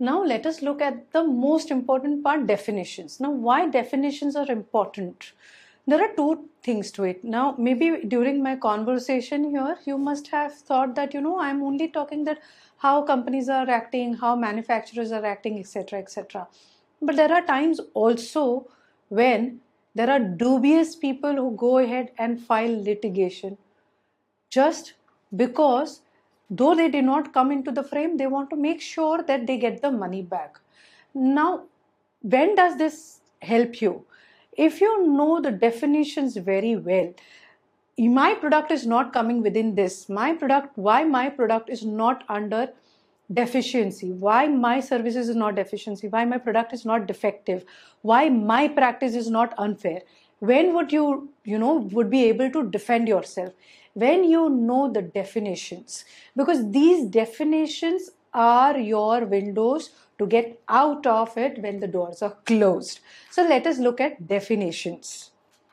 Now let us look at the most important part, definitions. Now why definitions are important? There are two things to it. Now maybe during my conversation here, you must have thought that, I'm only talking that how companies are acting, how manufacturers are acting, etc., etc. But there are times also when there are dubious people who go ahead and file litigation just because, though they did not come into the frame, they want to make sure that they get the money back. Now, when does this help you? If you know the definitions very well, my product is not coming within this. Why my product is not under deficiency, why my services is not deficiency, why my product is not defective, why my practice is not unfair. When would you would be able to defend yourself? When you know the definitions, because these definitions are your windows to get out of it when the doors are closed. So let us look at definitions.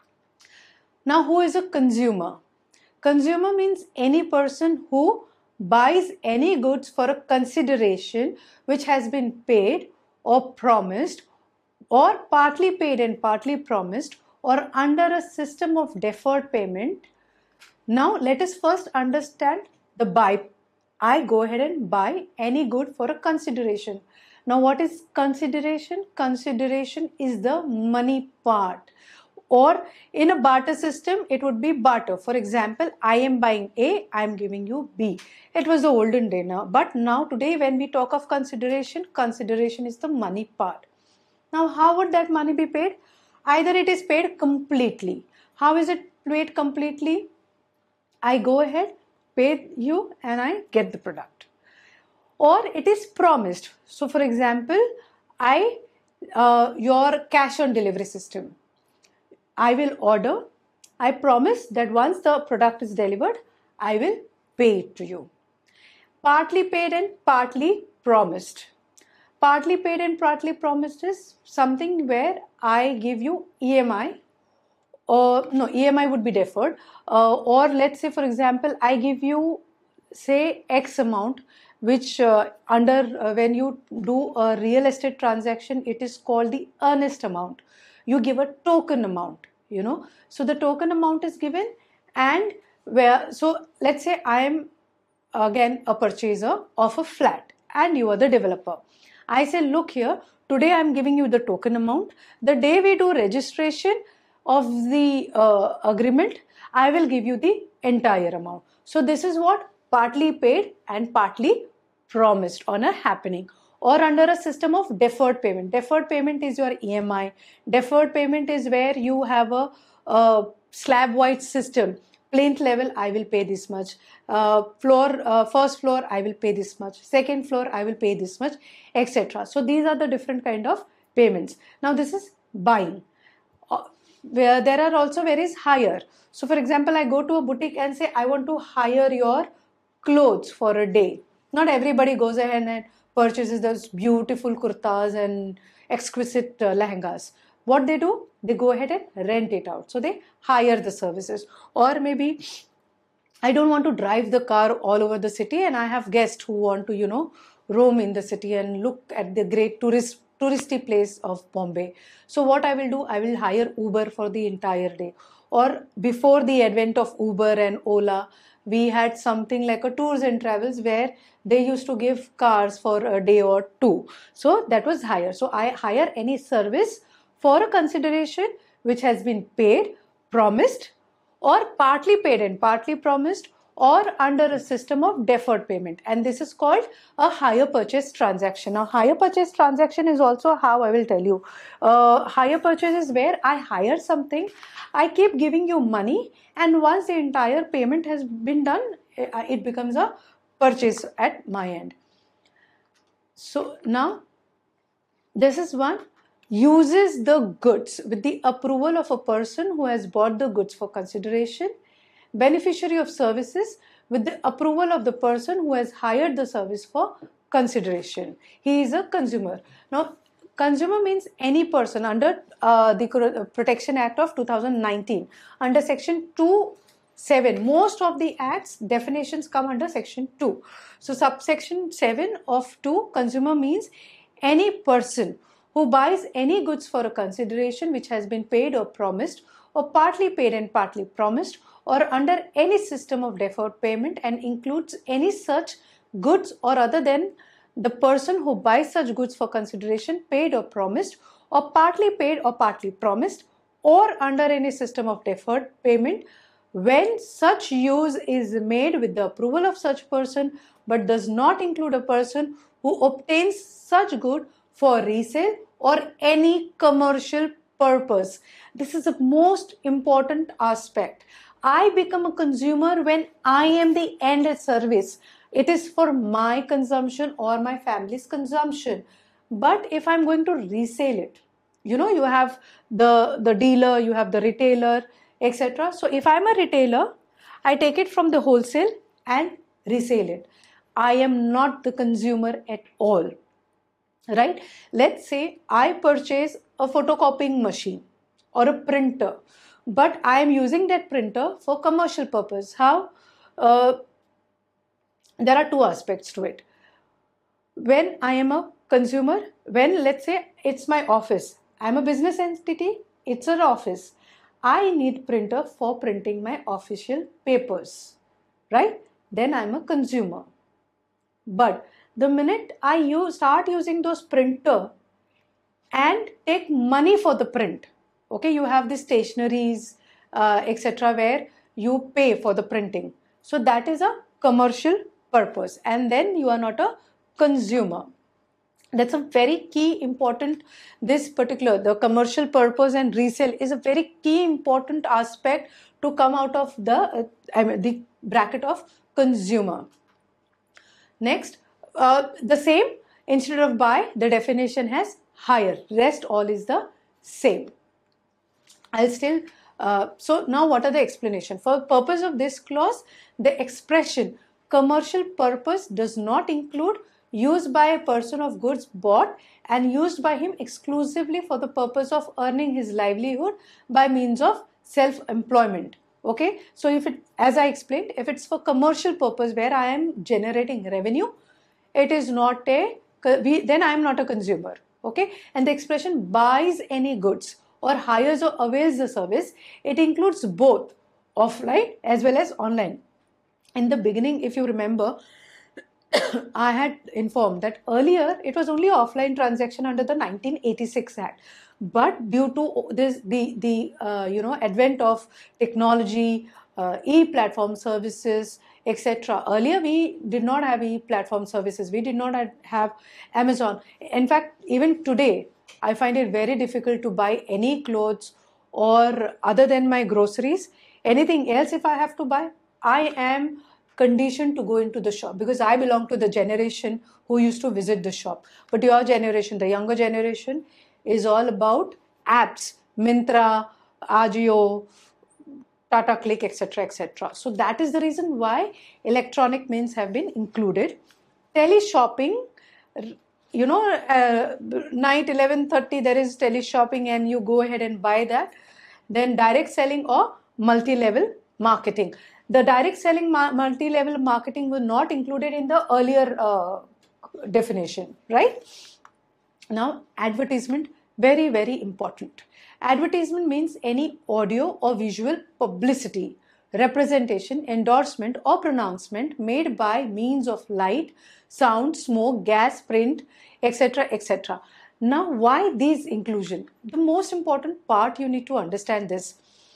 Now, who is a consumer? Consumer means any person who buys any goods for a consideration which has been paid or promised, or partly paid and partly promised, or under a system of deferred payment. Now let us first understand the buy. I go ahead and buy any good for a consideration. Now what is consideration? Consideration is the money part. Or in a barter system, it would be barter. For example, I am buying A, I am giving you B. It was the olden day now. But now today when we talk of consideration, consideration is the money part. Now how would that money be paid? Either it is paid completely. How is it paid completely? I go ahead, pay you, and I get the product. Or it is promised. So for example, your cash on delivery system. I will order, I promise that once the product is delivered, I will pay it to you. Partly paid and partly promised. Partly paid and partly promised is something where I give you EMI, or no, EMI would be deferred, or let's say for example, I give you say X amount, which when you do a real estate transaction, it is called the earnest amount. You give a token amount, so the token amount is given, and so let's say I am again a purchaser of a flat and you are the developer. I say, look here, today I am giving you the token amount. The day we do registration of the agreement, I will give you the entire amount. So this is what partly paid and partly promised on a happening. Or under a system of deferred payment. Deferred payment is your EMI. Deferred payment is where you have a slab-wise system. Plinth level, I will pay this much. First floor, I will pay this much. Second floor, I will pay this much, etc. So these are the different kind of payments. Now this is buying. Where there are also various hire. So for example, I go to a boutique and say, I want to hire your clothes for a day. Not everybody goes ahead and purchases those beautiful kurtas and exquisite lehengas. What they do? They go ahead and rent it out. So they hire the services. Or maybe I don't want to drive the car all over the city and I have guests who want to, roam in the city and look at the great touristy place of Bombay. So what I will do? I will hire Uber for the entire day. Or before the advent of Uber and Ola, we had something like a tours and travels where they used to give cars for a day or two. So that was hire. So I hire any service for a consideration which has been paid, promised, or partly paid and partly promised, or under a system of deferred payment. And this is called a hire purchase transaction. Now hire purchase transaction is also how I will tell you. Hire purchase is where I hire something, I keep giving you money, and once the entire payment has been done, it becomes a purchase at my end. So now this is one. Uses the goods with the approval of a person who has bought the goods for consideration. Beneficiary of services with the approval of the person who has hired the service for consideration. He is a consumer. Now, consumer means any person under the Protection Act of 2019. Under Section 2(7), most of the acts definitions come under Section 2. So subsection 7 of 2, consumer means any person who buys any goods for a consideration which has been paid or promised, or partly paid and partly promised, or under any system of deferred payment, and includes any such goods or other than the person who buys such goods for consideration paid or promised, or partly paid or partly promised, or under any system of deferred payment, when such use is made with the approval of such person but does not include a person who obtains such good for resale or any commercial purpose. This is the most important aspect. I become a consumer when I am the end service. It is for my consumption or my family's consumption. But if I'm going to resale it, you know, you have the dealer, you have the retailer, etc. So if I'm a retailer, I take it from the wholesale and resale it. I am not the consumer at all, right? Let's say I purchase a photocopying machine or a printer, but I am using that printer for commercial purpose. How? There are two aspects to it. When I am a consumer, when let's say it's my office, I'm a business entity, it's an office. I need printer for printing my official papers, right? Then I'm a consumer. But the minute I start using those printer and take money for the print, okay, you have the stationaries, etc., where you pay for the printing. So that is a commercial purpose, and then you are not a consumer. That's a very key important, this particular, the commercial purpose and resale is a very key important aspect to come out of the bracket of consumer. Next, the same, instead of buy, the definition has hire. Rest all is the same. I'll still, so now what are the explanation? For the purpose of this clause, the expression commercial purpose does not include used by a person of goods bought and used by him exclusively for the purpose of earning his livelihood by means of self-employment. Okay, so if it, as I explained, if it's for commercial purpose where I am generating revenue, it is not a, then I am not a consumer. Okay, and the expression buys any goods or hires or avails the service, it includes both offline as well as online. In the beginning, if you remember, I had informed that earlier it was only offline transaction under the 1986 Act, but due to this the advent of technology, e-platform services, etc. Earlier we did not have e-platform services, we did not have Amazon. In fact, even today I find it very difficult to buy any clothes or other than my groceries. Anything else if I have to buy, I am conditioned to go into the shop because I belong to the generation who used to visit the shop. But your generation, the younger generation, is all about apps, Myntra, Ajio, Tata Click, etc., etc. So that is the reason why electronic means have been included. Tele-shopping, you know, night 11:30 there is tele-shopping and you go ahead and buy that. Then direct selling or multi-level marketing. The direct selling multi-level marketing was not included in the earlier definition, right? Now, advertisement, very, very important. Advertisement means any audio or visual publicity, representation, endorsement or pronouncement made by means of light, sound, smoke, gas, print, etc., etc. Now, why these inclusion? The most important part you need to understand this.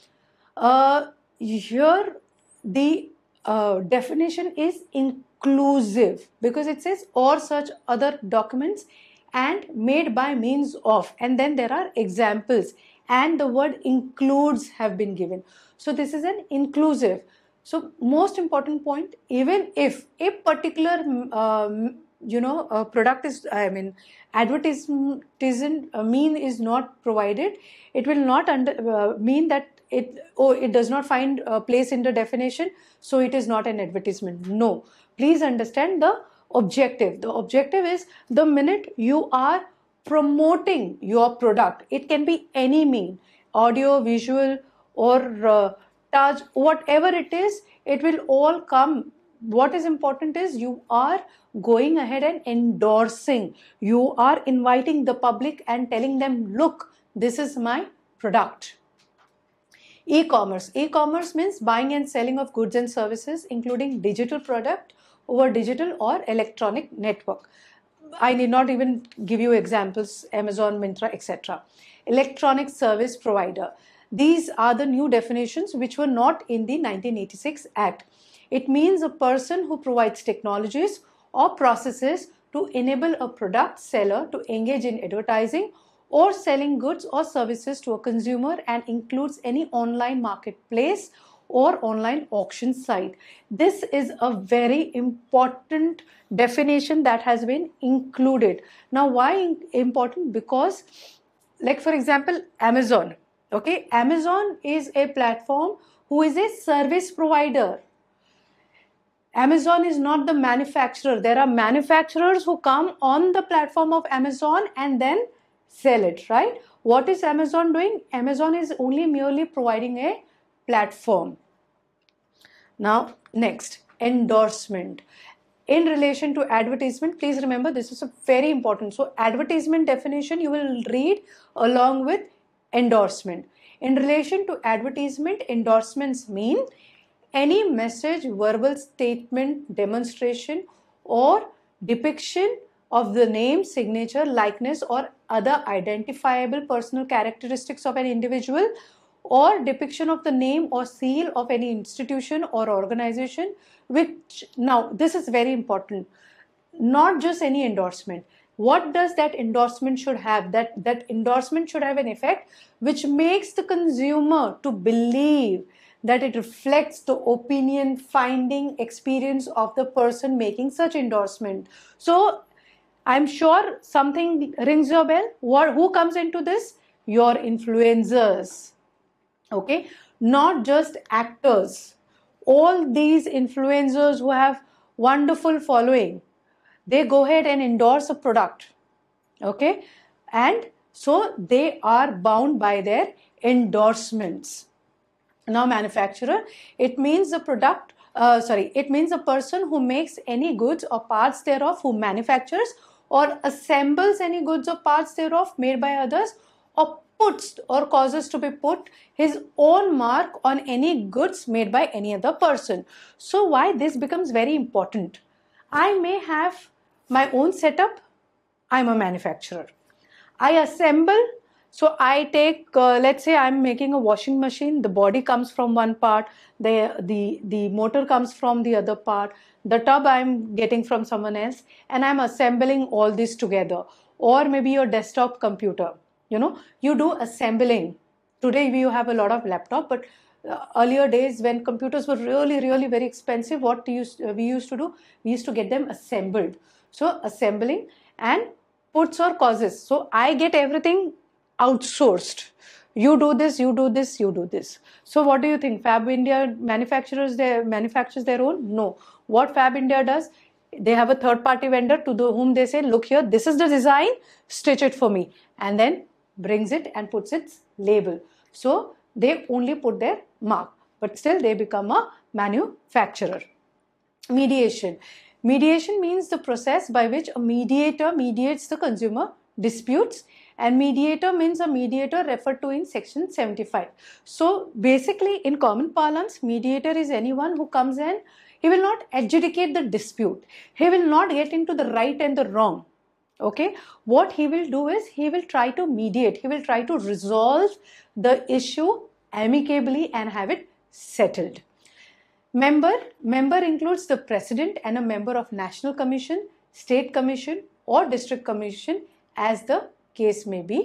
Here, the definition is inclusive because it says or such other documents and made by means of, and then there are examples and the word includes have been given. So this is an inclusive. So most important point, even if a particular product is, advertisement mean is not provided, it will not mean that it does not find a place in the definition, so it is not an advertisement. No, please understand the objective. The objective is the minute you are promoting your product, it can be any mean, audio, visual or touch, whatever it is, it will all come what is important is you are going ahead and endorsing. You are inviting the public and telling them, look, this is my product. E-commerce. E-commerce means buying and selling of goods and services, including digital product over digital or electronic network. I need not even give you examples, Amazon, Myntra, etc. Electronic service provider. These are the new definitions which were not in the 1986 Act. It means a person who provides technologies or processes to enable a product seller to engage in advertising or selling goods or services to a consumer, and includes any online marketplace or online auction site. This is a very important definition that has been included. Now, why important? Because, like for example, Amazon. Okay, Amazon is a platform who is a service provider. Amazon is not the manufacturer. There are manufacturers who come on the platform of Amazon and then sell it, right? What is Amazon doing? Amazon is only merely providing a platform. Now, next, endorsement. In relation to advertisement, please remember this is a very important. So, advertisement definition you will read along with endorsement. In relation to advertisement, endorsements mean any message, verbal statement, demonstration, or depiction of the name, signature, likeness, or other identifiable personal characteristics of an individual, or depiction of the name or seal of any institution or organization, which, now this is very important, not just any endorsement. What does that endorsement should have? That endorsement should have an effect which makes the consumer to believe that it reflects the opinion, finding, experience of the person making such endorsement. So, I'm sure something rings your bell. Who comes into this? Your influencers. Okay, not just actors. All these influencers who have wonderful following, they go ahead and endorse a product. Okay, and so they are bound by their endorsements. Now, manufacturer, it means the product, it means a person who makes any goods or parts thereof, who manufactures or assembles any goods or parts thereof made by others, or puts or causes to be put his own mark on any goods made by any other person. So, why this becomes very important? I may have my own setup. I'm a manufacturer. I assemble. So I take, let's say I'm making a washing machine, the body comes from one part, the motor comes from the other part, the tub I'm getting from someone else, and I'm assembling all this together. Or maybe your desktop computer, you do assembling. Today we have a lot of laptop, but earlier days when computers were really, really very expensive, what we used to do? We used to get them assembled. So assembling and puts or causes. So I get everything outsourced. You do this, you do this, you do this. So what do you think? Fab India manufactures their own? No. What Fab India does, they have a third party vendor to whom they say, look here, this is the design, stitch it for me. And then brings it and puts its label. So they only put their mark, but still they become a manufacturer. Mediation. Mediation means the process by which a mediator mediates the consumer disputes, and mediator means a mediator referred to in section 75. So basically in common parlance, mediator is anyone who comes in, he will not adjudicate the dispute. He will not get into the right and the wrong. Okay, what he will do is he will try to mediate, he will try to resolve the issue amicably and have it settled. Member includes the president and a member of national commission, state commission or district commission as the case may be.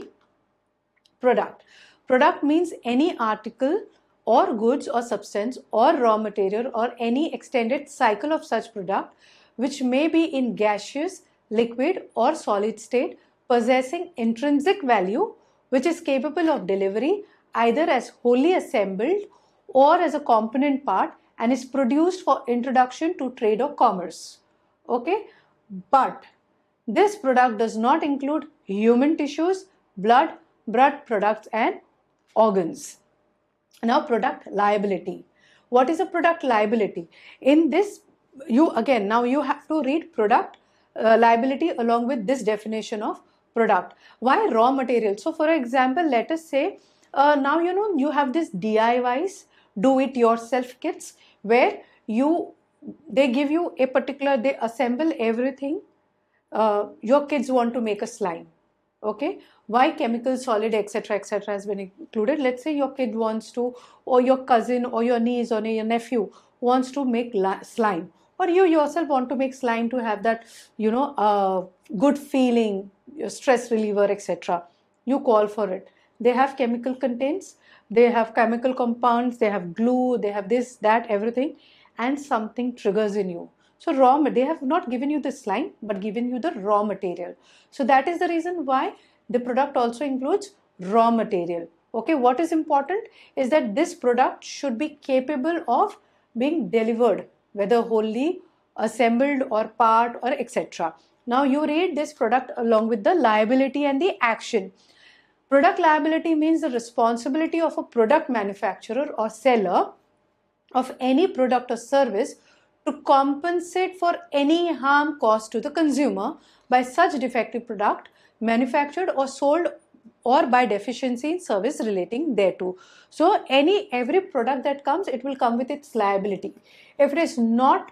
Product means any article or goods or substance or raw material or any extended cycle of such product which may be in gaseous, liquid or solid state, possessing intrinsic value, which is capable of delivery either as wholly assembled or as a component part, and is produced for introduction to trade or commerce. Okay, but this product does not include human tissues, blood products and organs. Now, product liability. What is a product liability? In this now you have to read product liability along with this definition of product. Why raw material? So for example, let us say now you have this DIYs, do it yourself kits, where they give you a particular, they assemble everything. Your kids want to make a slime, okay, why chemical, solid, etc., etc. has been included. Let's say your kid wants to, or your cousin or your niece or your nephew wants to make slime, or you yourself want to make slime to have that good feeling, your stress reliever, etc. You call for it. They have chemical contents, they have chemical compounds, they have glue, they have this, that, everything, and something triggers in you. So they have not given you the slime, but given you the raw material. So that is the reason why the product also includes raw material. Okay, what is important is that this product should be capable of being delivered, whether wholly, assembled, or part, or etc. Now you read this product along with the liability and the action. Product liability means the responsibility of a product manufacturer or seller of any product or service to compensate for any harm caused to the consumer by such defective product manufactured or sold, or by deficiency in service relating thereto. So every product that comes, it will come with its liability. If it is not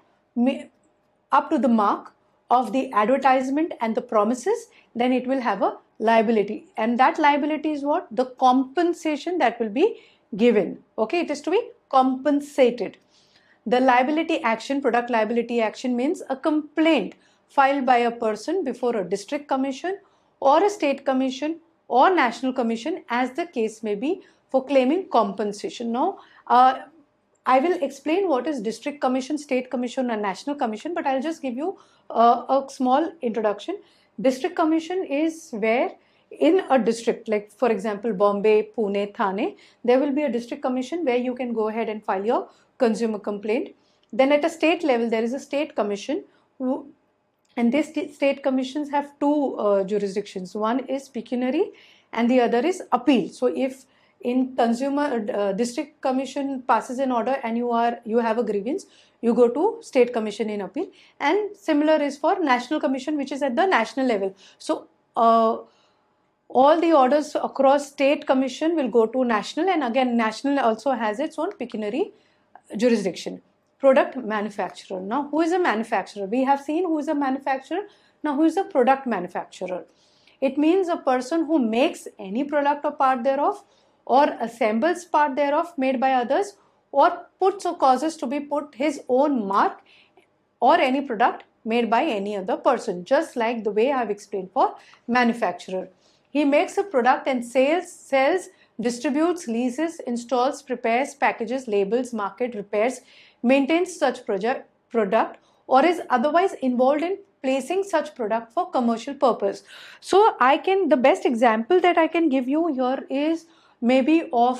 up to the mark of the advertisement and the promises, then it will have a liability, and that liability is what? The compensation that will be given. Okay, it is to be compensated. The liability action, product liability action, means a complaint filed by a person before a district commission or a state commission or national commission, as the case may be, for claiming compensation. Now, I will explain what is district commission, state commission, and national commission, but I'll just give you a small introduction. District commission is where in a district, like for example Bombay, Pune, Thane, there will be a district commission where you can go ahead and file your consumer complaint. Then at a state level, there is a state commission, and these state commissions have two jurisdictions. One is pecuniary and the other is appeal. So if in consumer district commission passes an order and you have a grievance, you go to state commission in appeal, and similar is for national commission, which is at the national level. So all the orders across state commission will go to national, and again national also has its own pecuniary jurisdiction. Product manufacturer. Now, who is a manufacturer? We have seen who is a manufacturer. Now, who is a product manufacturer? It means a person who makes any product or part thereof, or assembles part thereof made by others, or puts or causes to be put his own mark or any product made by any other person, just like the way I have explained for manufacturer. He makes a product and sells, distributes, leases, installs, prepares, packages, labels, market, repairs, maintains such product, or is otherwise involved in placing such product for commercial purpose. So the best example that I can give you here is maybe of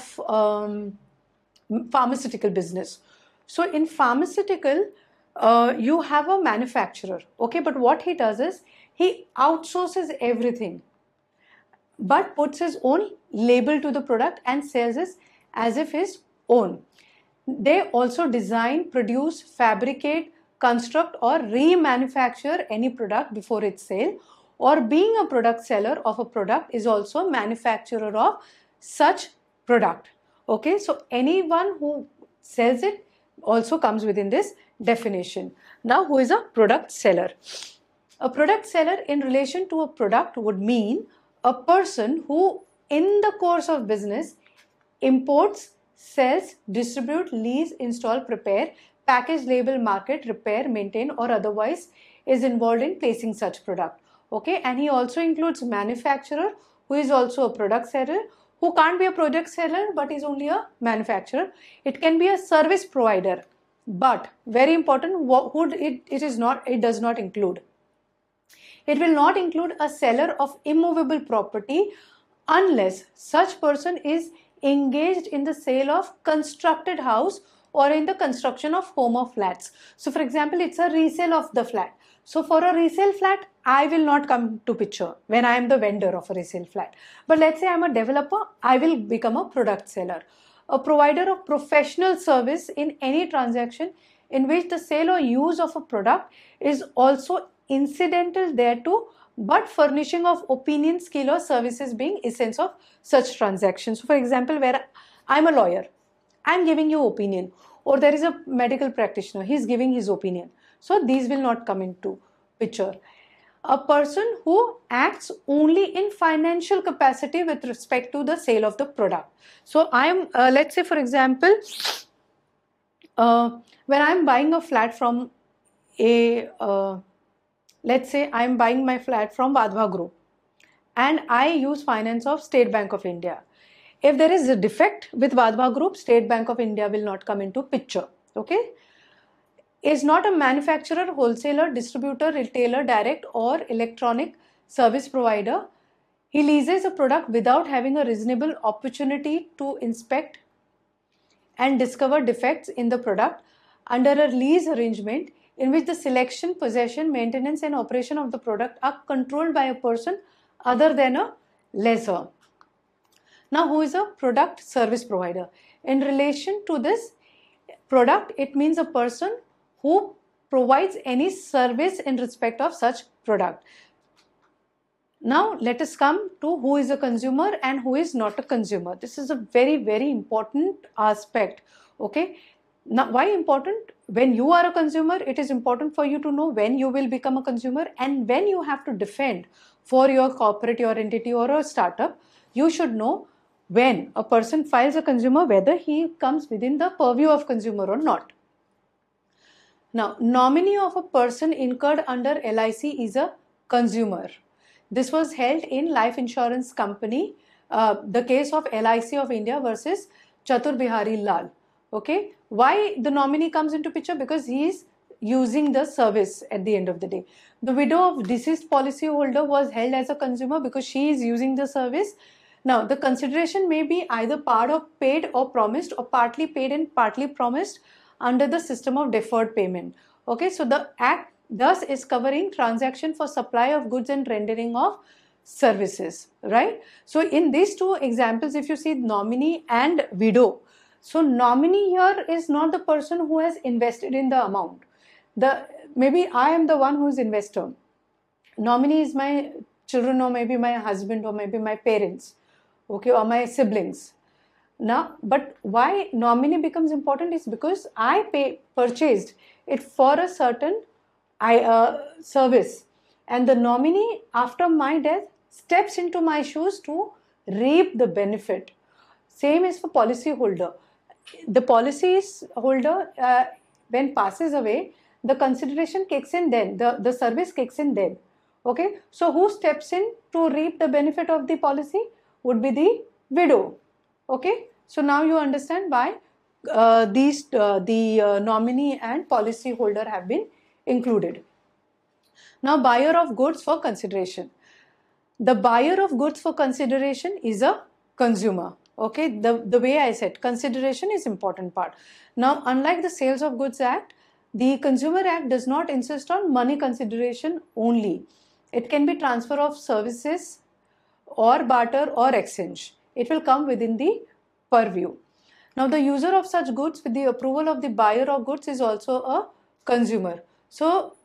pharmaceutical business. So in pharmaceutical, you have a manufacturer, okay, but what he does is he outsources everything, but puts his own label to the product and sells it as if his own. They also design, produce, fabricate, construct, or remanufacture any product before its sale, or being a product seller of a product is also a manufacturer of such product. Okay, so anyone who sells it also comes within this definition. Now, who is a product seller? A product seller in relation to a product would mean a person who in the course of business imports, sells, distribute, lease, install, prepare, package, label, market, repair, maintain, or otherwise is involved in placing such product. Okay, and he also includes manufacturer, who is also a product seller, who can't be a product seller but is only a manufacturer. It can be a service provider, but very important, it does not include. It will not include a seller of immovable property unless such person is engaged in the sale of constructed house or in the construction of home or flats. So for example, it's a resale of the flat. So for a resale flat, I will not come to picture when I am the vendor of a resale flat. But let's say I am a developer, I will become a product seller. A provider of professional service in any transaction in which the sale or use of a product is also incidental thereto, but furnishing of opinion, skill or services being essence of such transactions. So for example, where I'm a lawyer, I'm giving you opinion, or there is a medical practitioner, he's giving his opinion. So these will not come into picture. A person who acts only in financial capacity with respect to the sale of the product. So I am, let's say for example, when I am buying a flat from a, let's say I am buying my flat from Vadhva Group and I use finance of State Bank of India. If there is a defect with Vadhva Group, State Bank of India will not come into picture. Okay? Is not a manufacturer, wholesaler, distributor, retailer, direct or electronic service provider. He leases a product without having a reasonable opportunity to inspect and discover defects in the product under a lease arrangement in which the selection, possession, maintenance and operation of the product are controlled by a person other than a lessor. Now, who is a product service provider? In relation to this product, it means a person who provides any service in respect of such product. Now, let us come to who is a consumer and who is not a consumer. This is a very, very important aspect. Okay. Now, why important? When you are a consumer, it is important for you to know when you will become a consumer, and when you have to defend for your corporate, your entity or a startup, you should know when a person files a consumer, whether he comes within the purview of consumer or not. Now, nominee of a person incurred under LIC is a consumer. This was held in life insurance company, the case of LIC of India versus Chatur Bihari Lal. Okay, why the nominee comes into picture? Because he is using the service at the end of the day. The widow of deceased policyholder was held as a consumer because she is using the service. Now, the consideration may be either part of paid or promised, or partly paid and partly promised under the system of deferred payment. Okay, so the Act thus is covering transaction for supply of goods and rendering of services, right? So in these two examples, if you see nominee and widow, so nominee here is not the person who has invested in the amount. Maybe I am the one who is investor. Nominee is my children, or maybe my husband, or maybe my parents, okay, or my siblings. Now, but why nominee becomes important is because I purchased it for a certain service, and the nominee after my death steps into my shoes to reap the benefit. Same is for policy holder. The policy holder, when passes away, the consideration kicks in then, the service kicks in then. Okay, so who steps in to reap the benefit of the policy would be the widow. Okay, so now you understand why the nominee and policy holder have been included. Now, buyer of goods for consideration. The buyer of goods for consideration is a consumer. Okay, the way I said, consideration is important part. Now, unlike the Sales of Goods Act, the Consumer Act does not insist on money consideration only. It can be transfer of services or barter or exchange. It will come within the purview. Now, the user of such goods with the approval of the buyer of goods is also a consumer. So,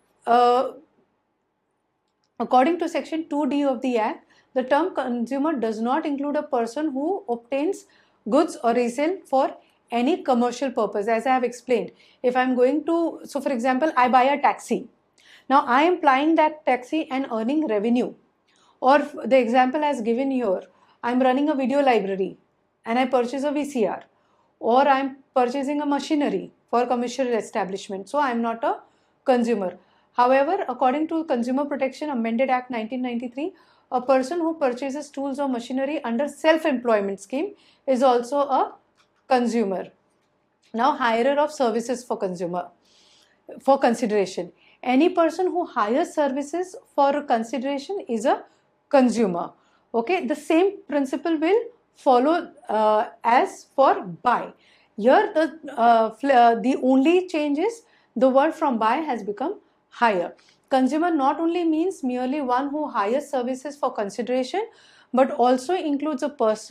according to section 2D of the Act, the term consumer does not include a person who obtains goods or resale for any commercial purpose. As I have explained, if I am going to, so for example, I buy a taxi. Now, I am plying that taxi and earning revenue. Or the example as given here, I am running a video library and I purchase a VCR. Or I am purchasing a machinery for commercial establishment. So, I am not a consumer. However, according to Consumer Protection Amended Act 1993, a person who purchases tools or machinery under self-employment scheme is also a consumer. Now, hirer of services for consideration. Any person who hires services for consideration is a consumer. Okay, the same principle will follow as for buy. Here, the only change is the word from buy has become hire. Consumer not only means merely one who hires services for consideration, but also includes a person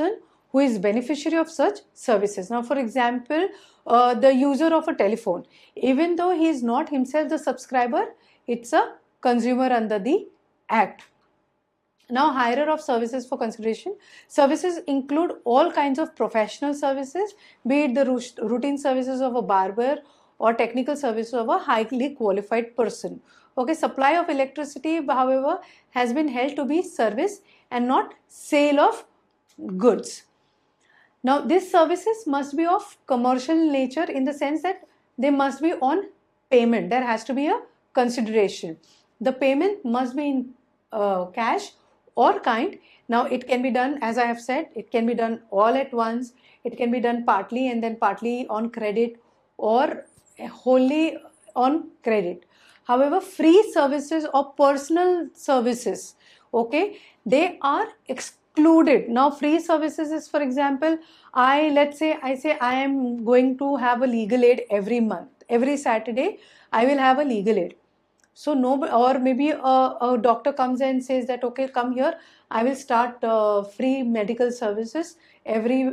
who is beneficiary of such services. Now, for example, the user of a telephone, even though he is not himself the subscriber, it's a consumer under the Act. Now, hirer of services for consideration. Services include all kinds of professional services, be it the routine services of a barber or technical services of a highly qualified person. Okay, supply of electricity, however, has been held to be service and not sale of goods. Now, these services must be of commercial nature in the sense that they must be on payment. There has to be a consideration. The payment must be in cash or kind. Now, it can be done, as I have said, it can be done all at once. It can be done partly and then partly on credit or wholly on credit. However, free services or personal services, okay, they are excluded. Now, free services is, for example, let's say I am going to have a legal aid every month. Every Saturday, I will have a legal aid. So no, or maybe a doctor comes and says that, okay, come here, I will start free medical services every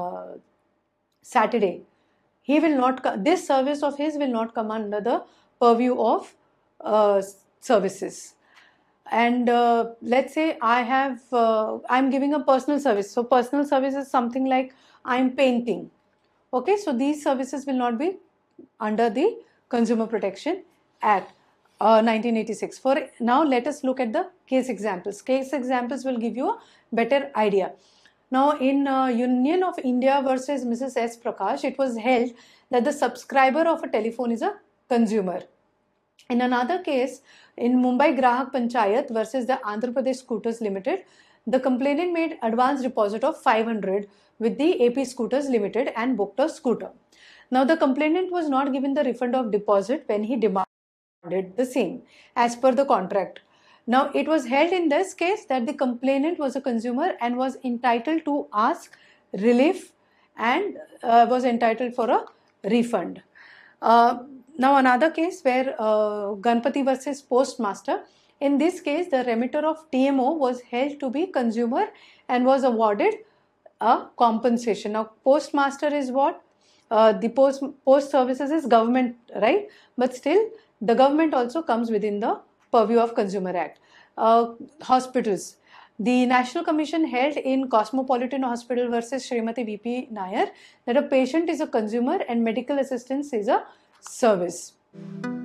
Saturday. He will not, this service of his will not come under the purview of services. And let's say I'm giving a personal service. So personal service is something like I'm painting. Okay, so these services will not be under the Consumer Protection Act. 1986. For now, let us look at the case examples. Case examples will give you a better idea. Now, in Union of India versus Mrs. S. Prakash, it was held that the subscriber of a telephone is a consumer. In another case, in Mumbai Grahak Panchayat versus the Andhra Pradesh Scooters Limited, the complainant made advance deposit of 500 with the AP Scooters Limited and booked a scooter. Now, the complainant was not given the refund of deposit when he demanded the same as per the contract. Now, it was held in this case that the complainant was a consumer and was entitled to ask relief and was entitled for a refund. Now, another case where Ganpati versus Postmaster. In this case, the remitter of TMO was held to be consumer and was awarded a compensation. Now, Postmaster is what? The post services is government, right? But still, the government also comes within the purview of Consumer Act. Hospitals. The National Commission held in Cosmopolitan Hospital versus Srimati VP Nair that a patient is a consumer and medical assistance is a service.